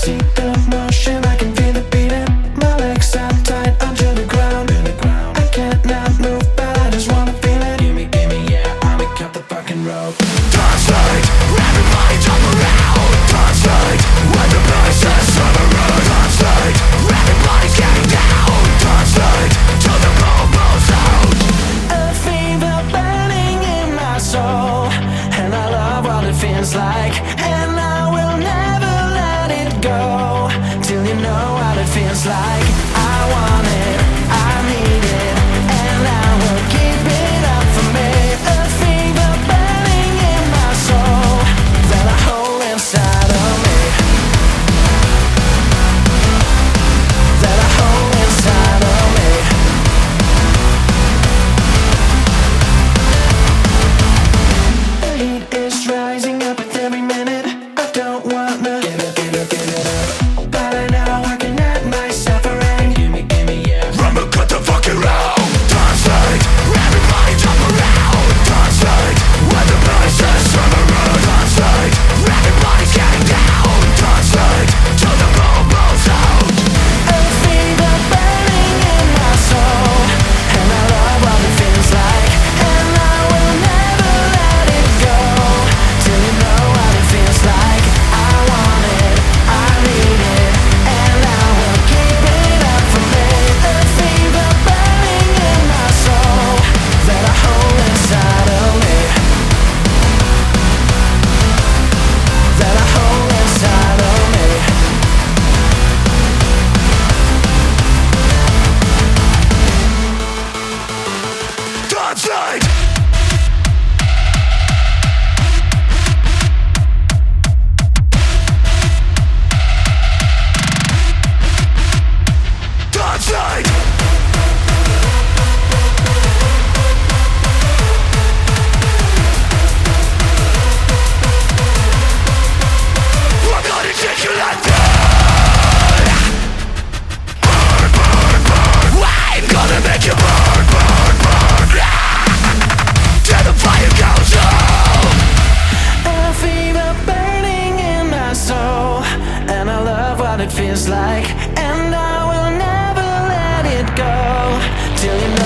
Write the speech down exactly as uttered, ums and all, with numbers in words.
see the motion, I can feel it beating. My legs are tight under the ground. I can't not move, but I just wanna feel it. Gimme, gimme, yeah, I'ma cut the fucking rope. Dance like everybody jump around. Dance like when the voices on the road. Dance like everybody's getting down. Dance like till the moon blows out. A fever burning in my soul, and I love what it feels like. And I will never let it go till you know what it feels like. I want it, I need it, and I will keep it up for me. A fever burning in my soul that I hold inside of me, that I hold inside of me. The heat is rising up with every minute. I don't wanna give it, give it, give it up, but I know I can add my suffering. Gimme, gimme, yeah. Rumba, cut the fucking round. Dance like everybody jump around. Dance like when the voices on the road. Dance like everybody's getting down. Dance like till the moon blows out. A fever burning in my soul, and I love what it feels like. And I will never let it go till you know what it feels like. I want it, I need it, and I will keep it up for me. A fever burning in my soul that I hold inside of me, that I hold inside of me. Dance like Dance like I'm gonna take you like that. Burn, burn, burn. I'm gonna make you burn, burn, burn. Till the fire goes out. A fever burning in my soul, and I love what it feels like. And I will never let it go till you know